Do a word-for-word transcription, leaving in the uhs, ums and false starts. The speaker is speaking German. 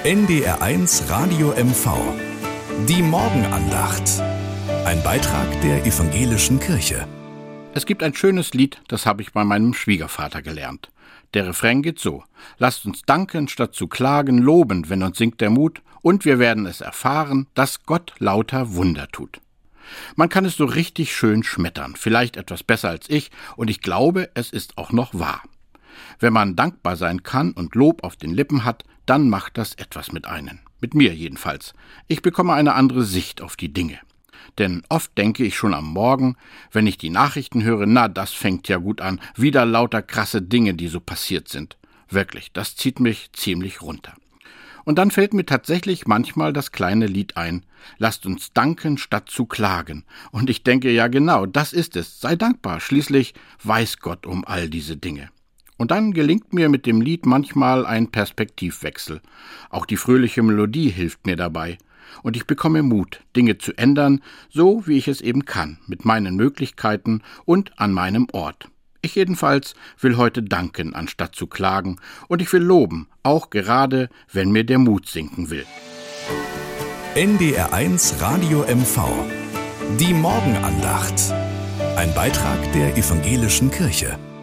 N D R eins Radio M V. Die Morgenandacht. Ein Beitrag der Evangelischen Kirche. Es gibt ein schönes Lied, das habe ich bei meinem Schwiegervater gelernt. Der Refrain geht so: Lasst uns danken, statt zu klagen, loben, wenn uns sinkt der Mut, und wir werden es erfahren, dass Gott lauter Wunder tut. Man kann es so richtig schön schmettern, vielleicht etwas besser als ich, und ich glaube, es ist auch noch wahr. Wenn man dankbar sein kann und Lob auf den Lippen hat, dann macht das etwas mit einem. Mit mir jedenfalls. Ich bekomme eine andere Sicht auf die Dinge. Denn oft denke ich schon am Morgen, wenn ich die Nachrichten höre, na, das fängt ja gut an, wieder lauter krasse Dinge, die so passiert sind. Wirklich, das zieht mich ziemlich runter. Und dann fällt mir tatsächlich manchmal das kleine Lied ein: Lasst uns danken, statt zu klagen. Und ich denke, ja genau, das ist es. Sei dankbar, schließlich weiß Gott um all diese Dinge. Und dann gelingt mir mit dem Lied manchmal ein Perspektivwechsel. Auch die fröhliche Melodie hilft mir dabei. Und ich bekomme Mut, Dinge zu ändern, so wie ich es eben kann, mit meinen Möglichkeiten und an meinem Ort. Ich jedenfalls will heute danken, anstatt zu klagen, und ich will loben, auch gerade, wenn mir der Mut sinken will. N D R eins Radio M V. Die Morgenandacht. Ein Beitrag der Evangelischen Kirche.